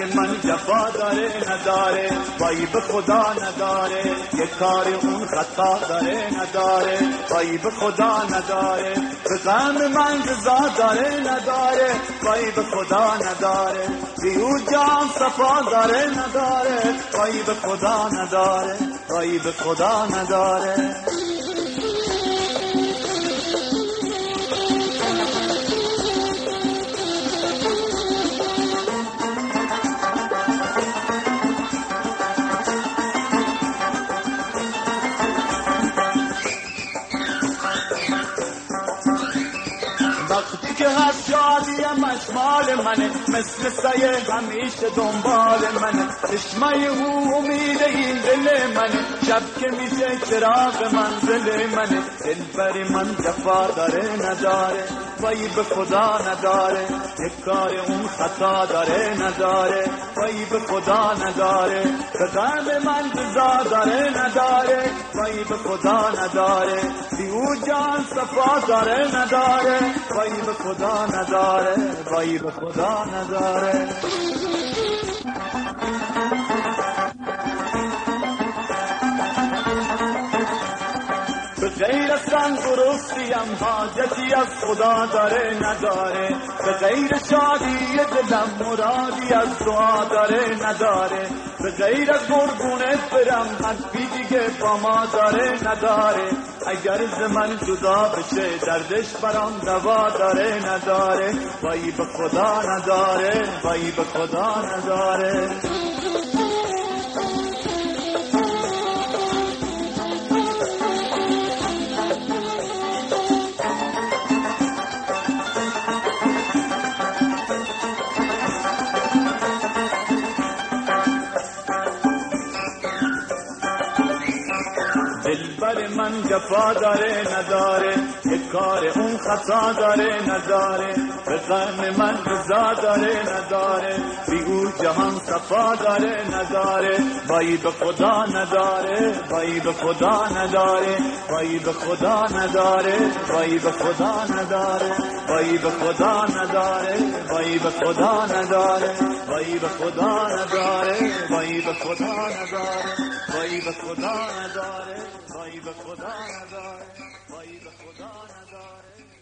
من جفا داره نداره، وای به خدا نداره، یه کار اون خطا داره نداره، وای به خدا نداره، به غم من رضا داره نداره، وای به خدا نداره، بیو جان صفا داره نداره، وای به خدا نداره، وای به خدا نداره. وقتی که هست شادیم مال منه، مثل سایه همیشه دنبال منه، چشمای او امید این دل منه، شب که میشه چراغ منزل منه، دلبر من جفا داره نداره، وای به خدا نداره، یک کار اون خطا داره نداره، وای به خدا نداره، به غم من رضا داره نداره، وای به خدا نداره، بیو جان صفا داره نداره، وای به خدا نداره، وای به خدا نداره. به غیر تندرستیم حاجتی از خدا داره نداره، به غیر شادی دلم مرادی از دعا داره نداره، به غیر از قربونت برم حرفی دیگه با ما داره نداره، اگر ز من جدا بشه دردش برام دوا داره نداره، وای به خدا نداره، وای به خدا نداره. دلبر من جفا داره نداره، یک کار اون خطا داره نداره، به غم من رضا داره نداره، بی او جهان صفا داره نداره، وای به خدا نداره، وای به خدا نداره، وای به خدا نداره، وای به خدا نداره، وای به خدا نداره، وای به خدا نداره، وای به خدا نداره، وای به خدا نداره، وای به خدا نداره، وای به خدا نداره، وای به خدا نداره.